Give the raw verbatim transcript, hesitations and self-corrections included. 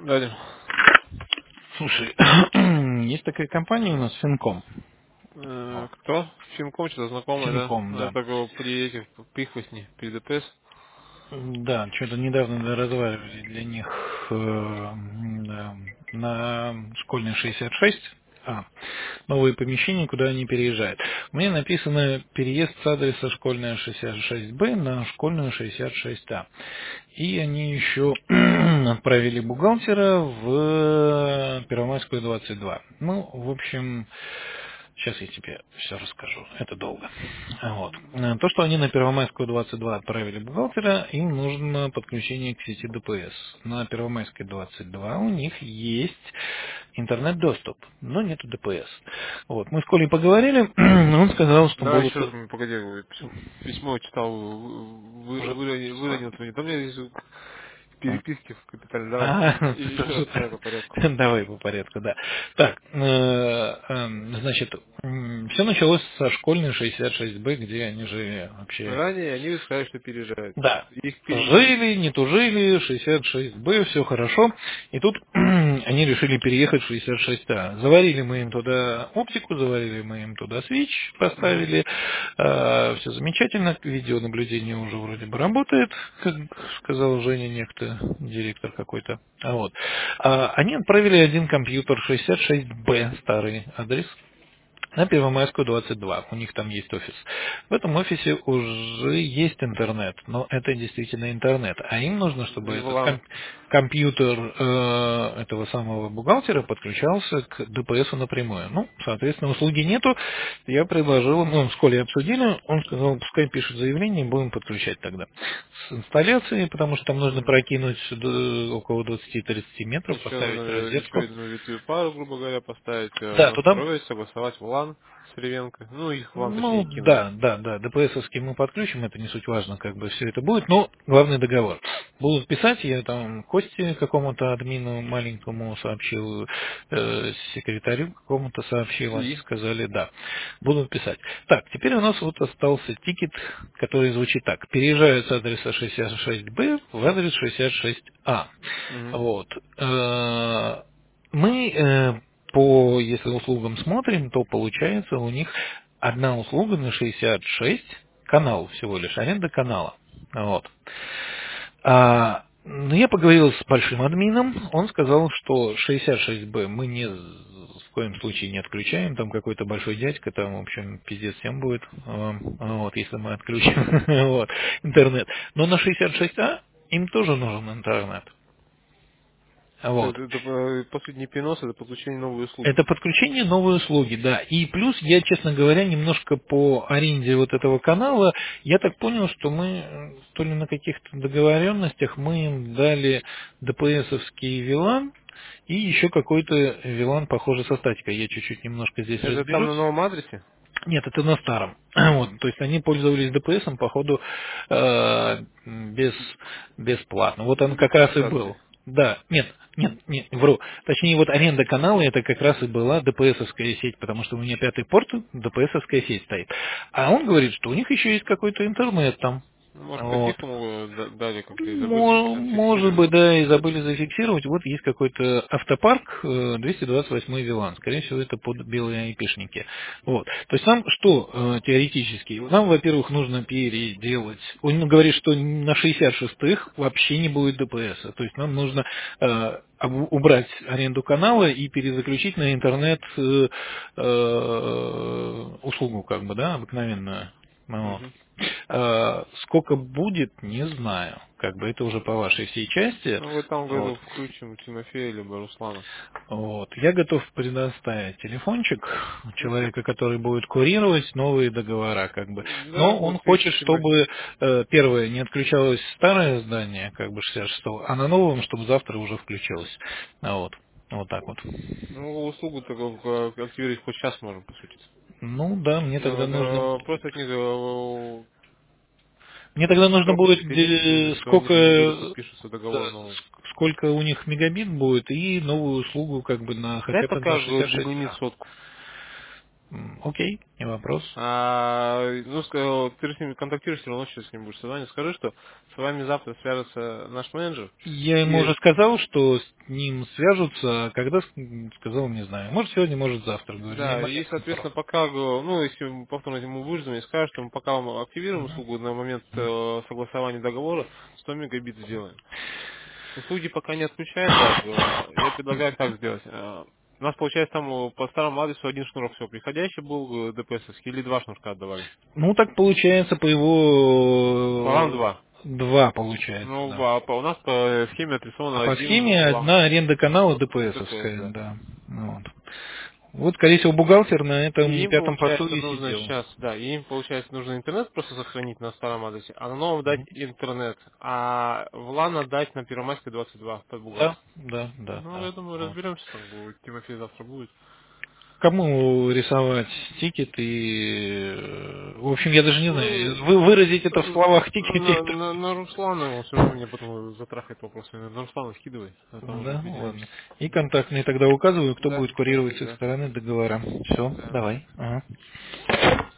Дальше. Слушай, есть такая компания у нас, Финком. Э, О, кто? Финком что-то знакомый, да? Финком, Ну, да. это го- при этих прихвостни, при ДПС. Да, что-то недавно разговаривали для них э, да, на школьной шестьдесят шесть. А, новые помещения, куда они переезжают. Мне написано переезд с адреса школьная шестьдесят шесть Б на школьную шестьдесят шесть А. И они еще отправили бухгалтера в Первомайскую двадцать два. Ну, в общем, сейчас я тебе все расскажу. Это долго. Вот. Э, То, что они на Первомайскую двадцать два отправили бухгалтера, им нужно подключение к сети ДПС. На Первомайской двадцать два у них есть интернет-доступ, но нету ДПС. Вот. Мы с Колей поговорили, он сказал, что Давай будут еще раз, м, погоди, я писал- письмо читал, вы, уже... выронил, выронил твои. Там я здесь переписки в капитале. Давай, А, и- еще раз тоже давай так. по порядку. Давай по порядку, да. Так, э, э, значит, все началось со школьной шестьдесят шесть Б, где они жили вообще. Ранее они сказали, что переезжают. Да. Их перенесли. Жили, не тужили, шестьдесят шесть Б, все хорошо. И тут они решили переехать в шестьдесят шесть А. Заварили мы им туда оптику, заварили мы им туда свич, Угу. поставили. Все замечательно, видеонаблюдение уже вроде бы работает, как сказал Женя некто, директор какой-то. А вот. А они отправили один компьютер шестьдесят шесть Б, старый адрес, на Первомайскую двадцать два. У них там есть офис. В этом офисе уже есть интернет, но это действительно интернет. А им нужно, чтобы И этот Влан. ком- компьютер э, этого самого бухгалтера подключался к ДПСу напрямую. Ну, соответственно, услуги нету. Я предложил, ну, с Колей обсудили, он сказал, пускай пишет заявление, будем подключать тогда с инсталляцией, потому что там нужно Угу. прокинуть д- около двадцати-тридцати метров, Еще поставить надо еще розетку. одну ветвую пару, грубо говоря, поставить, э, Да, туда. настроить, согласовать влан с Ревенко. Ну, их влан, точнее, Ну, кинуть. да, да, да, ДПСовский мы подключим, это не суть важно, как бы все это будет, но главный договор. Будут писать, я там Косте какому-то админу маленькому сообщил, э, секретарю какому-то сообщил, они И? сказали, да, будут писать. Так, теперь у нас вот остался тикет, который звучит так. Переезжают с адреса шестьдесят шесть Б в адрес шестьдесят шесть А. Угу. Вот. Э, Мы э, по, если услугам смотрим, то получается у них одна услуга на шестьдесят шесть канал всего лишь, аренда канала. Вот. А, ну, я поговорил с большим админом, он сказал, что шестьдесят шесть Б мы не в коем случае не отключаем, там какой-то большой дядька, там, в общем, пиздец всем будет, а, вот, если мы отключим вот, интернет. Но на шестьдесят шесть А им тоже нужен интернет. Это, Вот. это, э, последний перенос, это подключение новой услуги. Это подключение новой услуги, да. И плюс я, честно говоря, немножко по аренде вот этого канала, я так понял, что мы э, то ли на каких-то договоренностях мы им дали ДПСовский вилан и еще какой-то вилан, похоже, со статикой. Я чуть-чуть немножко здесь Это там на разберусь. новом адресе? Нет, это на старом. Вот, то есть они пользовались ДПСом, походу, э, без, бесплатно. Вот он Без как раз и регистрации. был. Да, нет, нет, нет, вру. Точнее, вот аренда канала, это как раз и была ДПСовская сеть, потому что у меня пятый порт, ДПСовская сеть стоит. А он говорит, что у них еще есть какой-то интернет там. Ну, может, Вот. по-тихому э, да- дали как-то и забыли Мо- Может зафиксировать. быть, да, и забыли зафиксировать. Вот есть какой-то автопарк, э, двести двадцать восьмой Вилан. Скорее всего, это под белые айпишники. Вот. То есть нам что э, теоретически? Нам, во-первых, нужно переделать. Он говорит, что на шестьдесят шестых вообще не будет ДПС. То есть нам нужно э, об- убрать аренду канала и перезаключить на интернет э, э, услугу, как бы, да, обыкновенную. Ну, вот. Угу. Э, Сколько будет, не знаю. Как бы это уже по вашей всей части. Ну, в этом Вот. году включим Тимофея либо Руслана. Вот. Я готов предоставить телефончик Ну, человека, который будет курировать новые договора, как бы. да, Но он вот хочет, если Тимофей... чтобы э, первое не отключалось старое здание, как бы шестьдесят шестого, а на новом, чтобы завтра уже включилось. А Вот. Вот так вот. Ну, услугу такого активировать хоть сейчас можем, по сути. Ну да, мне тогда Но, нужно. но просто от них э, Мне тогда нужно пропуск будет перечень, э, что они сколько, за неделю э, подпишутся да, договор новый. ск- сколько у них мегабит будет и новую услугу как бы на Дай хотя бы на пока шестьдесят Google шесть Meet А. сотку. М, Окей, не вопрос. А, ну, ска- ты же с ним контактируешь, все равно сейчас с ним будешь созванивать. Скажи, что с вами завтра свяжется наш менеджер. Я ему уже И, сказал, что с ним свяжутся, а когда с- м, сказал, не знаю. Может сегодня, может завтра. Говорю, не да, моя и, соответственно, концовка. пока, го- ну, если мы повторно ему будешь звонить, скажешь, что мы пока мы активируем услугу на момент э, согласования договора, сто мегабит сделаем. Услуги пока не отключаем, да, г- я предлагаю так сделать. Э, У нас, получается, там э, по старому адресу один шнурок всего приходящий был, э, ДПСовский, или два шнурка отдавали? Ну, так получается по По-моему, его два. э, два получается, Ну, да. а по- у нас по схеме А отрисовано по один схеме лам одна аренда канала ДПС, ДПСовская, да. да. Ну Вот. Вот, скорее всего, бухгалтер на И этом им, пятом получается, пособии нужно сидел. сейчас, да, и им, получается, нужно интернет просто сохранить на старом адресе, а на новом дать интернет, а в лан отдать на Первомайской двадцать два под Да, бухгалтер. да, да, Ну, я да. думаю, Вот. разберемся, там будет, Тимофей завтра будет. Кому рисовать тикет и... э, В общем, я даже не знаю, Ну, вы выразить это в словах тикете. на, Это... на, на Руслана, он все равно меня потом затрахает вопросами. На Руслана скидывай, а там уже Да, ладно. определимся. И контактные тогда указываю, кто Да, будет да, курировать с их да, стороны договора. Все, да. давай. Ага.